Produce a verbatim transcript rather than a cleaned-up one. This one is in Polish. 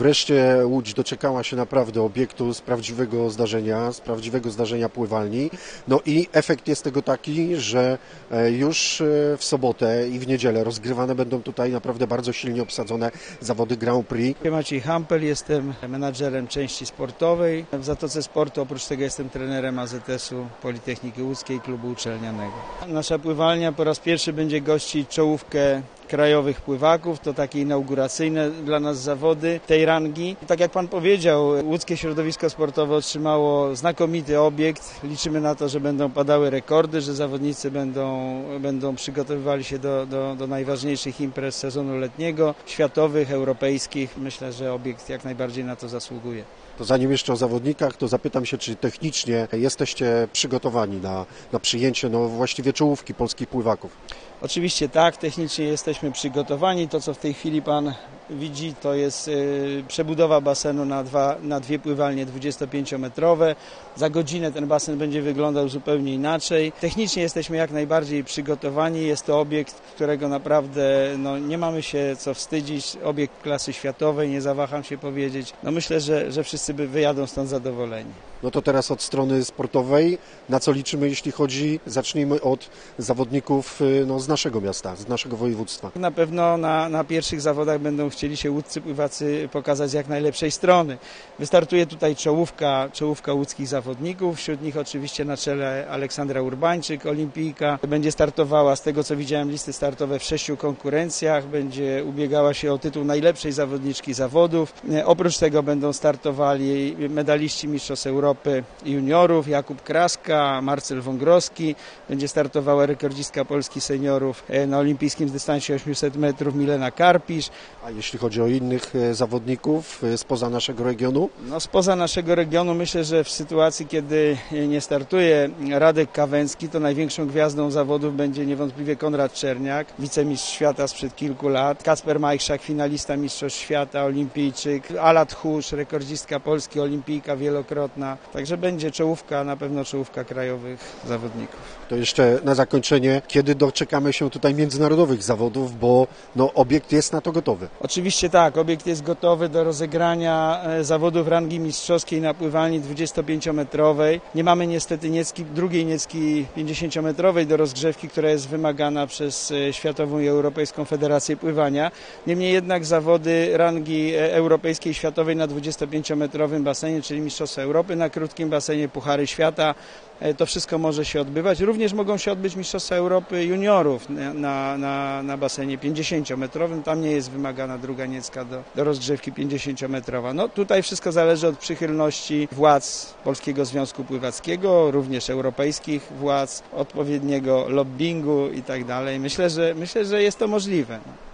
Wreszcie Łódź doczekała się naprawdę obiektu z prawdziwego zdarzenia, z prawdziwego zdarzenia pływalni. No i efekt jest tego taki, że już w sobotę i w niedzielę rozgrywane będą tutaj naprawdę bardzo silnie obsadzone zawody Grand Prix. Maciej Hampel, jestem menadżerem części sportowej w Zatoce Sportu. Oprócz tego jestem trenerem A Z S-u Politechniki Łódzkiej, klubu uczelnianego. Nasza pływalnia po raz pierwszy będzie gościć czołówkę krajowych pływaków, to takie inauguracyjne dla nas zawody tej rangi. Tak jak Pan powiedział, łódzkie środowisko sportowe otrzymało znakomity obiekt. Liczymy na to, że będą padały rekordy, że zawodnicy będą, będą przygotowywali się do, do, do najważniejszych imprez sezonu letniego, światowych, europejskich. Myślę, że obiekt jak najbardziej na to zasługuje. To zanim jeszcze o zawodnikach, to zapytam się, czy technicznie jesteście przygotowani na, na przyjęcie no, właściwie czołówki polskich pływaków? Oczywiście tak, technicznie jesteśmy przygotowani. To, co w tej chwili Pan widzi, to jest y, przebudowa basenu na, dwa, na dwie pływalnie dwudziestopięciometrowe. Za godzinę ten basen będzie wyglądał zupełnie inaczej. Technicznie jesteśmy jak najbardziej przygotowani. Jest to obiekt, którego naprawdę no, nie mamy się co wstydzić. Obiekt klasy światowej, nie zawaham się powiedzieć. No, myślę, że, że wszyscy by wyjadą stąd zadowoleni. No to teraz od strony sportowej, na co liczymy, jeśli chodzi, zacznijmy od zawodników no, z naszego miasta, z naszego województwa. Na pewno na, na pierwszych zawodach będą chcieli się łódzcy pływacy pokazać z jak najlepszej strony. Wystartuje tutaj czołówka, czołówka łódzkich zawodników, wśród nich oczywiście na czele Aleksandra Urbańczyk, olimpijka. Będzie startowała, z tego co widziałem, listy startowe w sześciu konkurencjach, będzie ubiegała się o tytuł najlepszej zawodniczki zawodów. Oprócz tego będą startowali medaliści Mistrzostw Europy juniorów, Jakub Kraska, Marcel Wągrowski, będzie startowała rekordzistka Polski seniorów na olimpijskim dystansie osiemset metrów Milena Karpisz. A jeśli chodzi o innych zawodników spoza naszego regionu? No, spoza naszego regionu myślę, że w sytuacji, kiedy nie startuje Radek Kawęcki, to największą gwiazdą zawodów będzie niewątpliwie Konrad Czerniak, wicemistrz świata sprzed kilku lat, Kacper Majchrzak, finalista Mistrzostw Świata, olimpijczyk, Ala Tchórz, rekordzistka Polski, olimpijka wielokrotna. Także będzie czołówka, na pewno czołówka krajowych zawodników. To jeszcze na zakończenie, kiedy doczekamy się tutaj międzynarodowych zawodów, bo no, obiekt jest na to gotowy. Oczywiście tak, obiekt jest gotowy do rozegrania zawodów rangi mistrzowskiej na pływalni dwudziestopięciometrowej. Nie mamy niestety niecki, drugiej niecki pięćdziesięciometrowej do rozgrzewki, która jest wymagana przez Światową i Europejską Federację Pływania. Niemniej jednak zawody rangi europejskiej, światowej na dwudziestopięciometrowym basenie, czyli Mistrzostwa Europy na krótkim basenie, Puchary Świata, to wszystko może się odbywać. Również mogą się odbyć Mistrzostwa Europy juniorów na, na, na basenie pięćdziesięciometrowym. Tam nie jest wymagana druga niecka do, do rozgrzewki pięćdziesięciometrowa. No tutaj wszystko zależy od przychylności władz Polskiego Związku Pływackiego, również europejskich władz, odpowiedniego lobbingu i tak dalej. Myślę, że myślę, że jest to możliwe.